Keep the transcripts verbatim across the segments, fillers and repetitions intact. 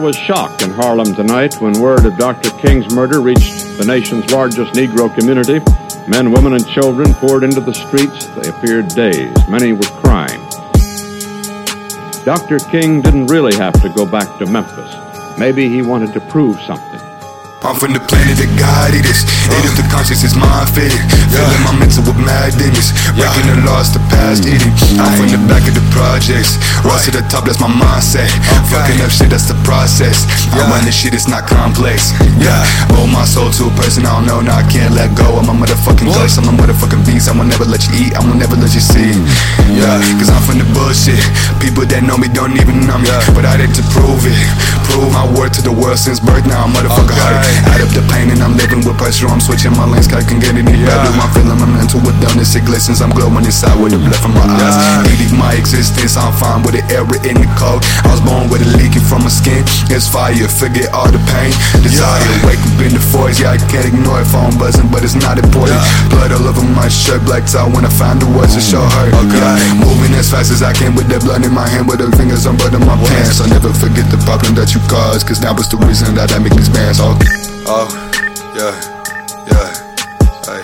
was shock in Harlem tonight when word of Doctor King's murder reached the nation's largest Negro community. Men, women, and children poured into the streets. They appeared dazed. Many were crying. Doctor King didn't really have to go back to Memphis. Maybe he wanted to prove something. I'm from the planet that God it is. It is the conscious is mind fitted. Filling my mental with madness. Breaking the laws, the past eating. I'm from the back of the projects. Rise to the top, that's my mindset. Fucking up shit, that's the process. I run this shit, it's not complex. Yeah, owe my soul to a person I don't know. Now I can't let go. I'm a motherfucking ghost. I'm a motherfucking beast. I will never let you eat. I will never let you see. Yeah, cause I'm from the bullshit. People that know me don't even know me. But I did to prove it. Prove my word to the world since birth. Now I'm motherfucker hurt. Out of the pain and I'm living with pressure. I'm switching my lanes, I can get any better. I'm feeling my mental with dumbness. It glistens, I'm glowing inside with the blood from my eyes. Eating my existence, I'm fine with the error in the code. I was born with it leaking from my skin. It's fire, forget all the pain. Desire, wake up in the forest. Yeah, I can't ignore it, phone buzzing, but it's not important. Blood all over my shirt, black tie when I find the words to show hurt. Yeah, moving as fast as I can with the blood in my hand, with the fingers on butt in my pants. I'll never forget the problem that you caused, cause that was the reason that I make these bands. Oh, oh, yeah, yeah, hey.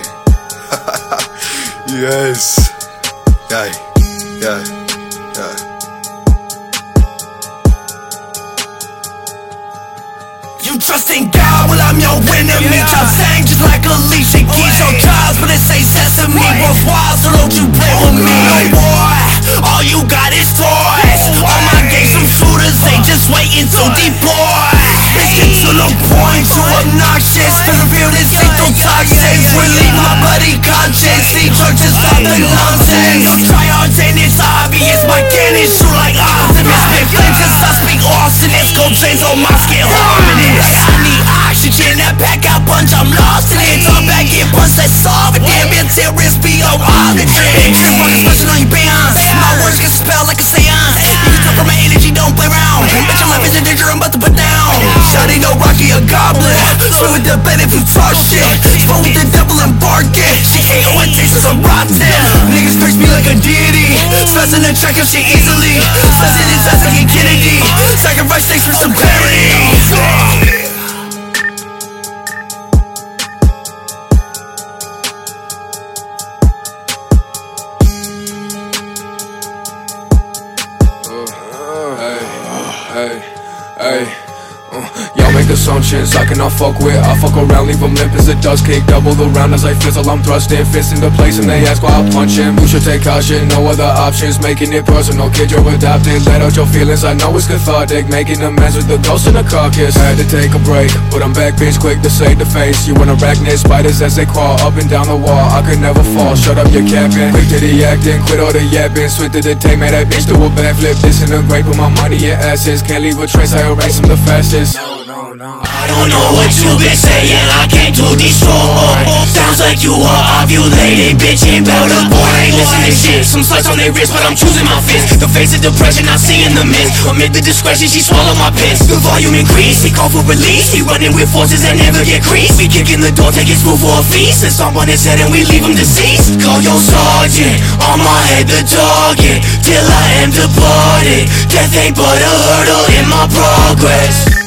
Yes, yeah, yeah, yeah. You trust in God, well I'm your enemy. Yeah. Try saying just like Alicia Keys. Your jobs, but it say sesame. Both wild, so don't you play with me. No boy, all you got is toys. All my games some shooters, they just waiting to deploy. It's getting to the point, too obnoxious. Cause the real this ain't no toxic. Relieve my bloody conscience. These churches stop the nonsense. Don't try hard and it's obvious. My cannon shoot like Optimus. Big flames cause I speak arsonist. Gold chains on my skin, harmonious. I need oxygen, that pack out punch, I'm lost in it. Talk back, get punched, let's solve it. Damn, your terrorists be on oxygen. You're fucking special on your bands. My words get spelled like a seance. You can tell from my energy, don't play around. Bitch, your life is in danger, I'm about to put down. Shawty no Rocky a goblin. Swim with the bed if you talk shit. Spoke with the devil and barking. She K O and tastes I'm rotten. Niggas curse me like a deity. Stressing the track of shit easily. Stressing his ass like a Kennedy. Sacrifice things for some clarity. Hey, hey, uh, y'all make assumptions I cannot fuck with. I fuck around, leave them limp as a dust kick. Double the round as I fizzle, I'm thrusting. Fist into place and they ask why I punch him. You should take caution, no other options. Making it personal, kid, you're adopting. Let out your feelings, I know it's cathartic. Making amends with the ghost in the carcass. Had to take a break, but I'm back, bitch, quick to save the face. You an arachnid, spiders as they crawl up and down the wall. I could never fall, shut up your capping. Quick to the acting, quit all the yapping. Swift to the tape, made that bitch do a backflip. Disintegrate, put my money in ashes. Can't leave a trace, I erase them the fastest. I don't know what you been saying, I came to destroy. Sounds like you are ovulating, bitch, ain't bout to boy. I ain't listening to shit, some slice on their wrist, but I'm choosing my fist. The face of depression I see in the mist. Amid the discretion, she swallow my piss. The volume increase, he call for release. He running with forces that never get creased. We kick in the door, take his food for a feast. And stomp on his head and we leave him deceased. Call your sergeant, on my head the target. Till I am departed, death ain't but a hurdle in my progress.